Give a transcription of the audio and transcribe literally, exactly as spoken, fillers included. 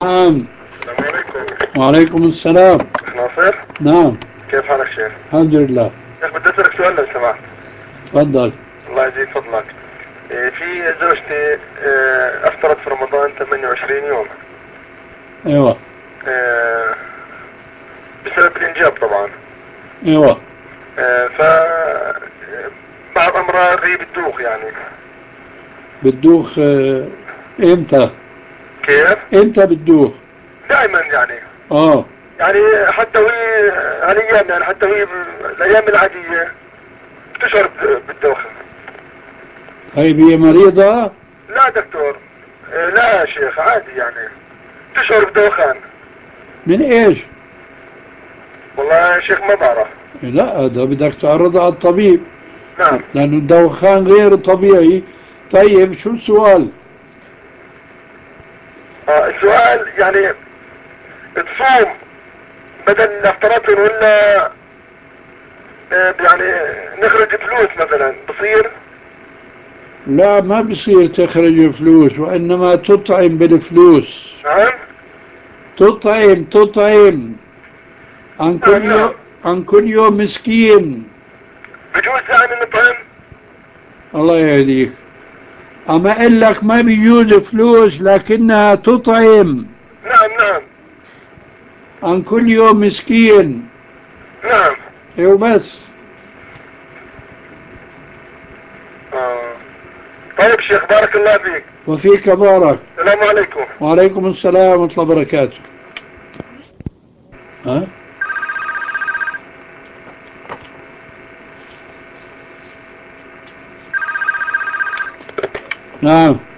نعم. السلام عليكم. وعليكم السلام. شيخ ناصر، نعم. كيف حالك شيخ؟ الحمد لله. شيخ بدي اسألك سؤال لو سمحت. تفضل. الله يزيد فضلك. إيه، في زوجتي إيه، افطرت في رمضان ثمانية وعشرين يوم. ايوه. إيه، بسبب الانجاب طبعا. ايوه. إيه، ف بعض امرار هي بتدوخ يعني. بتدوخ آه، امتى؟ كيف؟ امتى بتدوخ؟ دائما يعني. اه. يعني حتى وهي هالايام يعني حتى وهي الايام العادية بتشعر ب- بالدوخة. طيب هي مريضة؟ لا دكتور. إيه، لا يا شيخ عادي يعني. تشعر بدوخان. من ايش؟ والله يا شيخ ما بعرف. لا هذا بدك تعرضها على الطبيب، نعم. لأنه الدوخان غير طبيعي. طيب شو السؤال؟ آه السؤال يعني تصوم بدل الافتراض ولا آه يعني نخرج فلوس مثلا بصير؟ لا ما بصير تخرج فلوس، وإنما تطعم بالفلوس. نعم. تطعم تطعم عن نعم كل نعم. يوم، عن كل يوم مسكين. بجوز يعني نطعم. الله يهديك. أما أقول لك ما بيجوز فلوس، لكنها تطعم نعم نعم. عن كل يوم مسكين. نعم. ايوه بس. آه. طيب شيخ بارك الله فيك. وفيك بارك. السلام عليكم. وعليكم السلام ورحمة الله وبركاته. ها؟ نعم.